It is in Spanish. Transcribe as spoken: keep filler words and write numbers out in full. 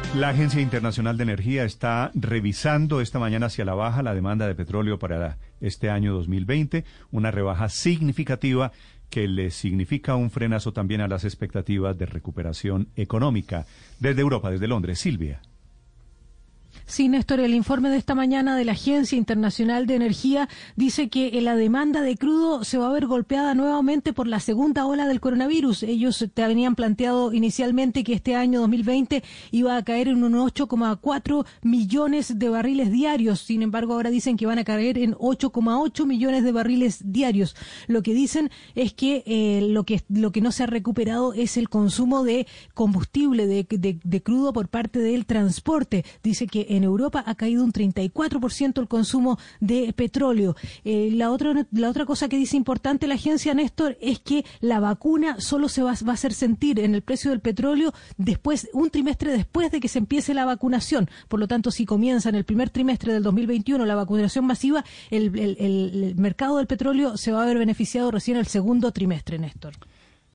La Agencia Internacional de Energía está revisando esta mañana hacia la baja la demanda de petróleo para este año dos mil veinte, una rebaja significativa que le significa un frenazo también a las expectativas de recuperación económica. Desde Europa, desde Londres, Silvia. Sí, Néstor, el informe de esta mañana de la Agencia Internacional de Energía dice que la demanda de crudo se va a ver golpeada nuevamente por la segunda ola del coronavirus. Ellos te habían planteado inicialmente que este año dos mil veinte iba a caer en unos ocho coma cuatro millones de barriles diarios. Sin embargo, ahora dicen que van a caer en ocho coma ocho millones de barriles diarios. Lo que dicen es que eh, lo que lo que no se ha recuperado es el consumo de combustible, de, de, de crudo por parte del transporte. Dice que en Europa ha caído un treinta y cuatro por ciento el consumo de petróleo. Eh, la otra la otra cosa que dice importante la agencia, Néstor, es que la vacuna solo se va, va a hacer sentir en el precio del petróleo después, un trimestre después de que se empiece la vacunación. Por lo tanto, si comienza en el primer trimestre del dos mil veintiuno la vacunación masiva, el, el, el, el mercado del petróleo se va a ver beneficiado recién el segundo trimestre, Néstor.